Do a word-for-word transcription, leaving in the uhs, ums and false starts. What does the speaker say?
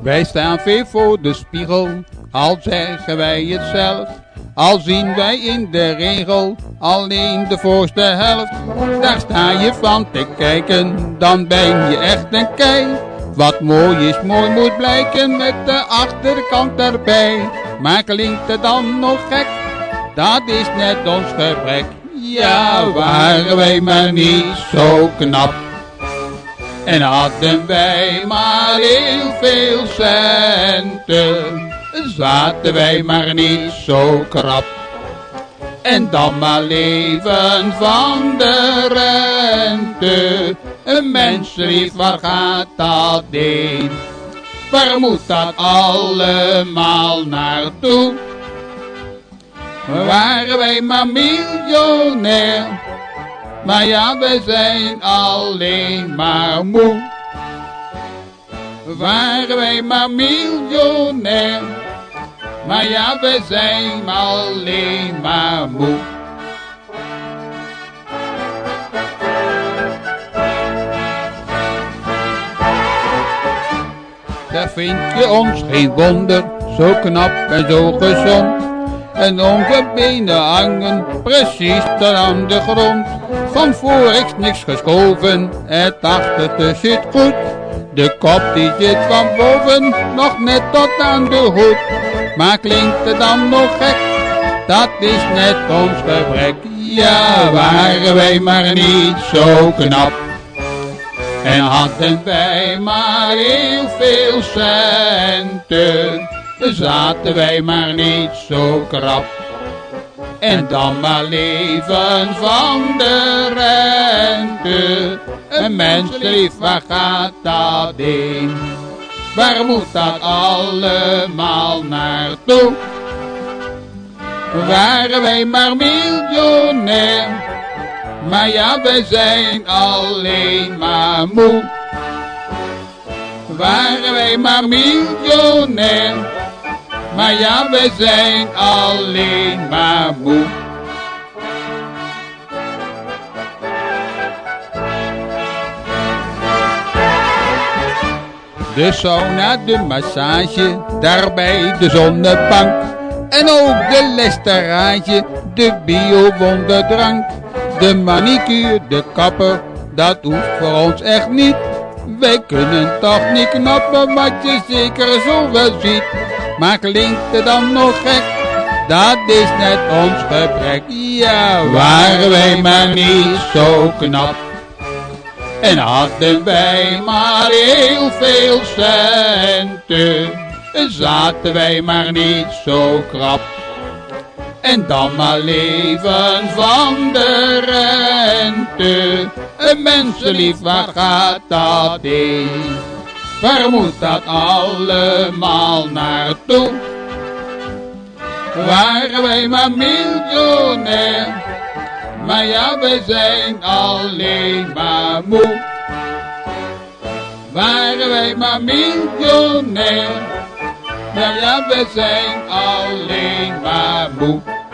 Wij staan veel voor de spiegel, al zeggen wij het zelf. Al zien wij in de regel alleen de voorste helft. Daar sta je van te kijken, dan ben je echt een kei. Wat mooi is, mooi moet blijken met de achterkant erbij. Maar klinkt het dan nog gek? Dat is net ons gebrek. Ja, waren wij maar niet zo knap. En hadden wij maar heel veel centen, zaten wij maar niet zo krap. En dan maar leven van de rente. Een menslief, waar gaat dat heen? Waar moet dat allemaal naartoe? Waren wij maar miljonair, maar ja, wij zijn alleen maar moe. Waren wij maar miljonair, maar ja, wij zijn alleen maar moe. Daar vind je ons geen wonder, zo knap en zo gezond. En onze benen hangen precies tot aan de grond. Van voor is niks geschoven, het achterste zit goed. De kop die zit van boven, nog net tot aan de hoed. Maar klinkt het dan nog gek? Dat is net ons gebrek. Ja, waren wij maar niet zo knap. En hadden wij maar heel veel centen, zaten wij maar niet zo krap. En dan maar leven van de rente. Een menslief, waar gaat dat heen? Waar moet dat allemaal naartoe? Waren wij maar miljonair, maar ja, wij zijn alleen maar moe. Waren wij maar miljonair, maar ja, wij zijn alleen maar moe. De sauna, de massage, daarbij de zonnebank. En ook de lestarage, de bio-wonderdrank. De manicure, de kapper, dat hoeft voor ons echt niet. Wij kunnen toch niet knappen, wat je zeker zo wel ziet. Maar klinkt het dan nog gek? Dat is net ons gebrek. Ja, waren wij maar niet zo knap. En hadden wij maar heel veel centen, zaten wij maar niet zo krap. En dan maar leven van de rente. Een mensenlief, waar gaat dat heen? Waar moet dat allemaal naartoe? Waren wij maar miljonair, maar ja, wij zijn alleen maar moe. Waren wij maar miljonair, maar ja, wij zijn alleen maar moe.